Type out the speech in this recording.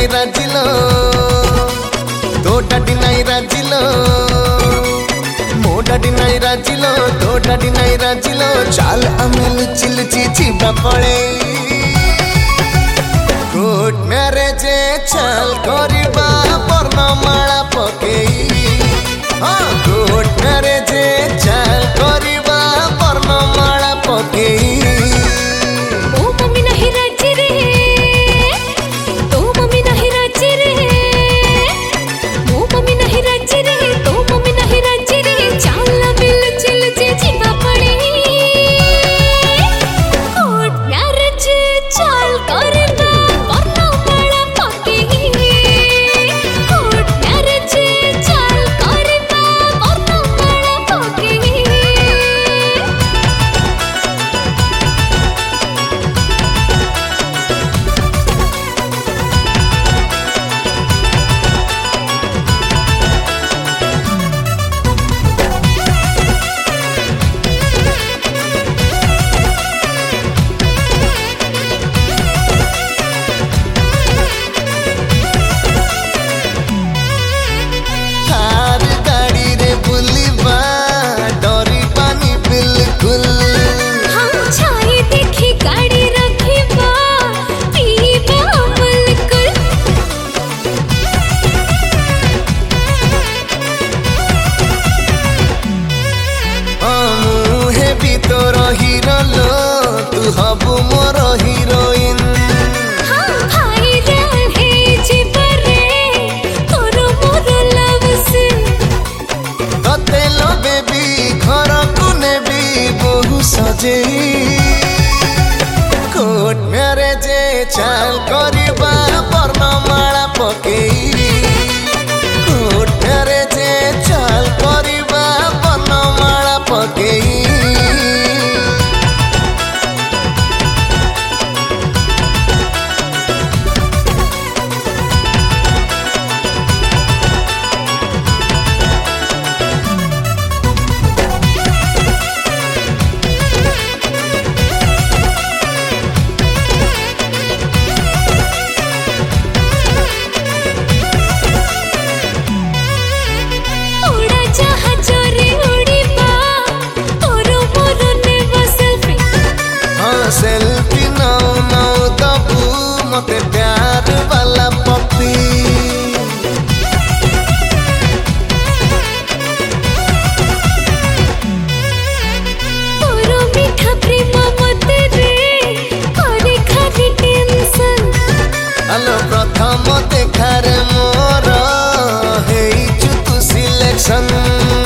নাই রাজিল তো ডাডি নাই রাজিল ମୋ ଡାଡି ନାଇଁ ରାଜିଲ ତୋ ଡାଡି ନାଇଁ ରାଜିଲ ଚାଲ ଆମେ ଲୁଚି ଲୁଚି ଯିବା ପଳେଇ କୋର୍ଟ ମ୍ୟାରେଜ ଚାଲ କରିବା ବର୍ଣ୍ଣମାଳା ପକେଇ କୋର୍ଟ ମ୍ୟାରେଜ ଚାଲ କରିବା ବର୍ଣ୍ଣମାଳା ପକେଇ तोर हीरो लो तू हबु मोर हीरोइन तते लो बेबी घर को नेबी बहु सजे कोर्ट मैरेज चाल करिबा वर्णमाला पकेई कोर्ट मैरेज चाल करिबा वर्णमाला पकेई सेल्फी नाउ नाउ दबू मते प्यार वाला पप्पी तोरो मीठा प्रेम मते रे करे खाली टेंशन हेलो प्रथम देखार मोर हेइछु तू सिलेक्शन